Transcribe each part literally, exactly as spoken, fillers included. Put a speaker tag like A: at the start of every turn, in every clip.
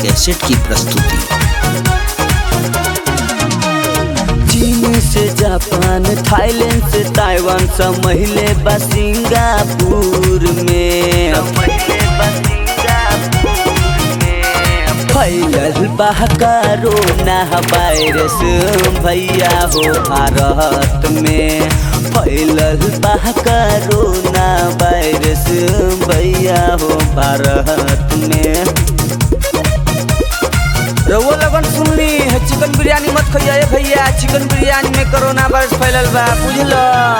A: Cassette की प्रस्तुति।
B: चीन से जापान, थाईलैंड से ताइवान, सब महिले बा सिंगापुर में। फैलल बा कोरोना वायरस भैया हो भारत में। फैलल बा कोरोना वायरस भैया हो भारत में। रउआ लगन सुनली है चिकन बिरयानी मत खइया भैया, चिकन बिरयानी में कोरोना वायरस फैलल बा, बुझल।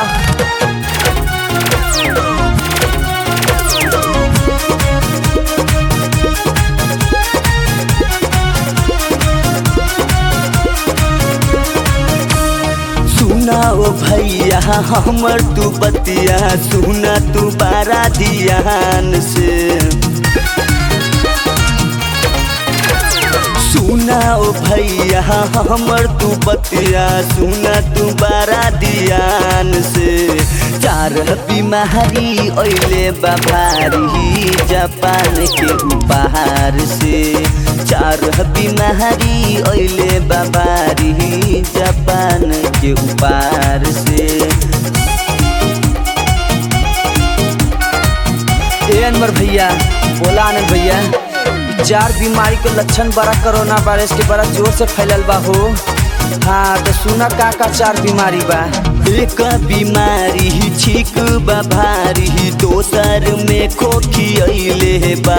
B: सुना ओ भैया हमर तू बतिया, सुना तू बारा ध्यान से। सुना ओ भैया हमर तू बतिया, सुना तू बारा ध्यान से। चार बीमारी ओइले बाभारी जापान के उपहार से। चार बीमारी ओइले बाभारी जापान के उपहार से। ए अनवर भैया, बोला आनंद भैया, चार बीमारी के लक्षण बड़ा कोरोना वायरस के बड़ा जोर से फैलल बा हो। हाँ तो सुना का का चार बीमारी बा। एक बीमारी छीक बा भारी, दोसर में खोखी अइले बा।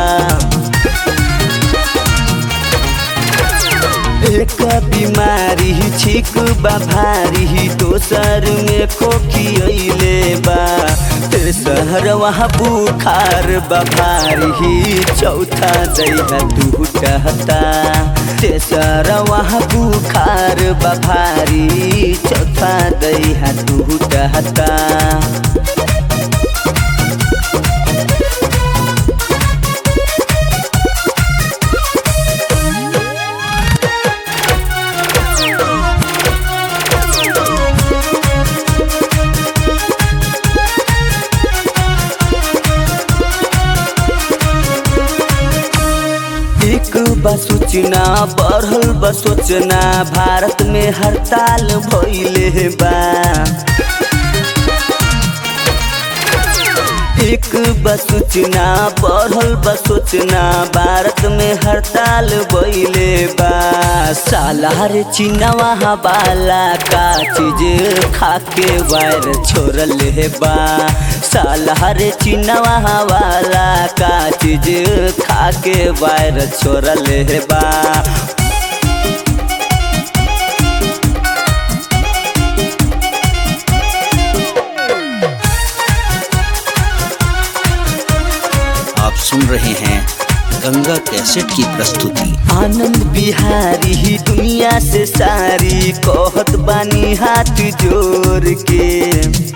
B: एक बीमारी छीक बा भारी, दोसर में खोखी अइले बा। तेसर वहाँ बुखार बा भारी, चौथा दैहा टूटता। तेसर वहाँ बुखार बा भारी, चौथा दैहा टूटता। सूचना बढ़ल बा सोचना, भारत में हड़ताल भइले बा। एक सूचना बढ़ल बा सोचना, भारत में हड़ताल भइले बा। सालार चीनवा वाला का चीज खाके वायरस छोड़ले बा। सालार चीनवा वाला का चीज खाके वायरस छोड़ले बा।
A: आप सुन रहे हैं गंगा कैसेट की प्रस्तुति।
B: आनंद बिहारी ही दुनिया से सारी कहत बानी हाथ जोड़ के।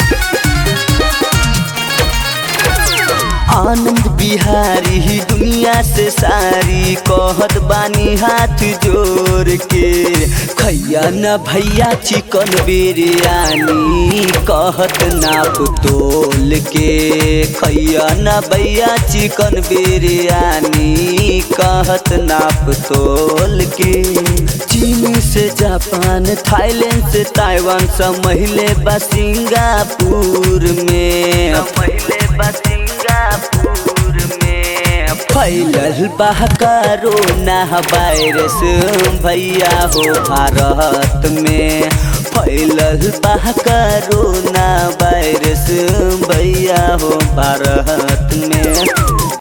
B: आनंद बिहारी ही दुनिया से सारी कहत बानी हाथ जोड़ के। खैया न भैया चिकन बिरयानी कहत नाप तोल के। खैया न भैया चिकन बिरयानी कहत नाप तोल के। चीन से जापान, थाईलैंड से ताइवान, सब महिले बा सिंगापुर में। महिले बा सिंगापुर में। फैलल बा कोरोना वायरस भैया हो भारत में। फैलल बा कोरोना वायरस भैया हो भारत में।